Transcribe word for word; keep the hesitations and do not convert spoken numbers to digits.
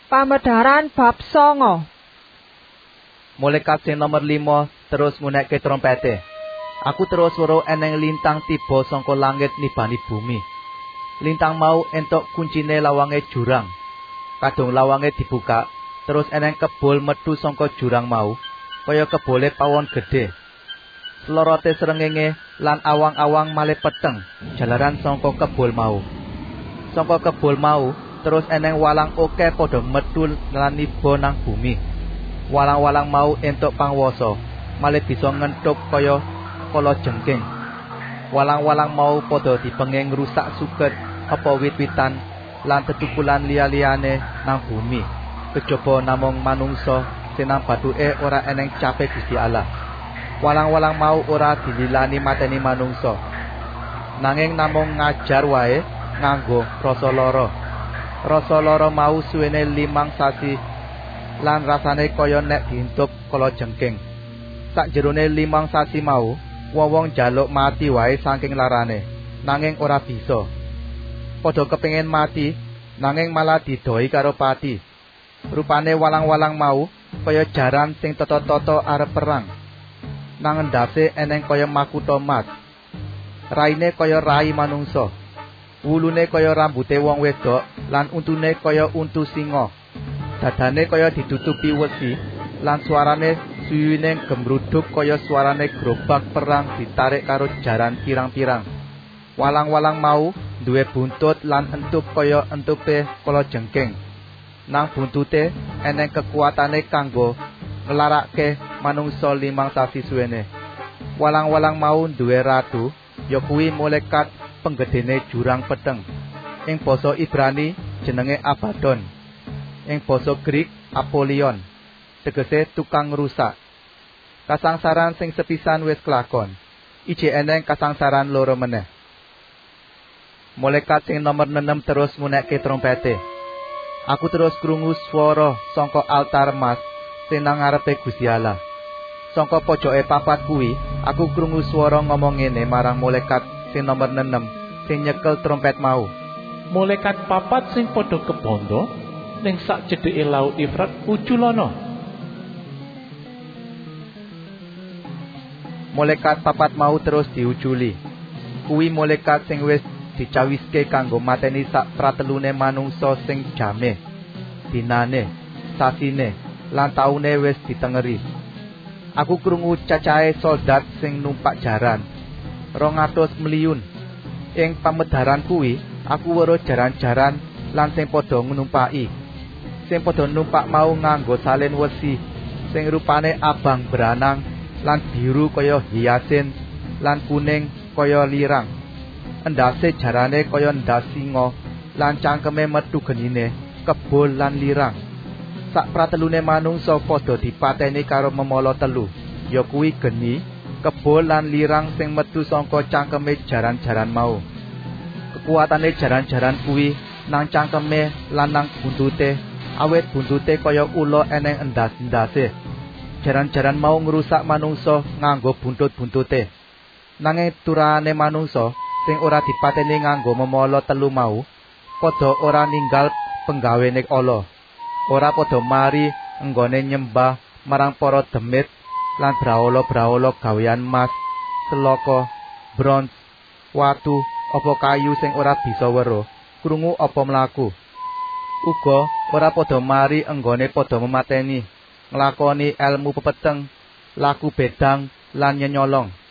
Pamedharan bab songo. Malaikat sing nomor lima terus ngunekke trompete. Aku terus weruh eneng lintang tiba saka langit nibani bumi. Lintang mau entuk kuncine lawange jurang. Kadung lawange dibuka, terus eneng kebul metu saka jurang mau, kaya kebole pawon gedhe. Slorote srengenge lan awang-awang male peteng jalaran saka kebul mau. Saka kebul mau terus eneng walang oke padha metu lan niba nang bumi. Walang-walang mau entuk pangwasa, malih bisa ngentuk kaya kala jengking. Walang-walang mau padha dipenging ngrusak suket apa wit-witan lan tetukulan liya-liyane nang bumi. Kejaba namung manungsa sing nang bathuke ora eneng cape Gusti Allah. Walang-walang mau ora dililani mateni manungsa, nanging namung ngajar wae nganggo rasa lara. Rasa lara mau suwene limang sasi lan rasane kaya nek diintuk kala jengking. Sakjerone limang sasi mau, wong-wong njaluk mati wae saking larane, nanging ora bisa. Padha kepengin mati, nanging malah didoi karo pati. Rupane walang-walang mau kaya jaran sing tata-tata arep perang. Nang endase eneng kaya makuta emas. Raine kaya rai manungsa. Wulune kaya rambute wong wedok lan untune kaya untu singa. Dadane kaya ditutupi wesi lan suarane suwiwine gemruduk kaya suarane gerobak perang ditarik karo jaran pirang-pirang. Walang-walang mau duwe buntut lan entup kaya entupe kala jengking. Nang buntute eneng kekuatane kanggo nglarakke manungsa limang sasi suwene. Walang-walang mau duwe ratu, ya kuwi malaikat penggedene jurang peteng. Ing basa Ibrani jenenge Abaddon. Ing basa Grik Apolion, tegese tukang ngrusak. Kasangsaran sing sepisan wis kelakon. Ije eneng kasangsaran loro meneh. Malaikat sing nomor enam terus ngunekke trompete. Aku terus krungu swara saka altar emas sing nang ngarepe Gusti Allah. Saka pojoke papat kuwi, aku krungu swara ngomong ngene marang malaikat sing nomor enam sing nyekel trompet mau. Malaikat papat sing padha kebondo ning sak cedheke laut Efrat uculana. Malaikat papat mau terus diuculi. Kuwi malaikat sing wis dicawiske kanggo mateni sak pratelune manungsa sing jame, dinane, sasine, lan taune wis ditengeri. Aku krungu cacahe soldat sing numpak jaran, rong atus miliyun. Ing pamedharan kuwi, aku weruh jaran-jaran lan sing padha numpaki. Sing padha numpak mau nganggo salin wesi, sing rupane abang beranang lan biru kaya hiasin lan kuning kaya lirang. Endase jarane kaya ndas singa lan cangkeme metu genine kebul lan lirang. Sak pratelune manungsa padha dipateni karo memala telu, ya kuwi geni, kebul lan lirang sing metu saka cangkeme jaran-jaran mau. Kekuatane jaran-jaran kuwi nang cangkeme lan nang buntute, awet buntute kaya ula eneng endas-endase. Jaran-jaran mau ngrusak manungsa nganggo buntut-buntute. Nanging turane manungsa sing ora dipateni nganggo memala telu mau, padha ora ninggal penggawene ala. Ora padha mari enggone nyembah marang para demit lan brahala-brahala gawean emas, selaka, bronze, watu, apa kayu sing ora bisa weruh, krungu apa mlaku. Uga ora padha mari enggone padha memateni, nglakoni elmu pepeteng, laku bedang lan nyenyolong.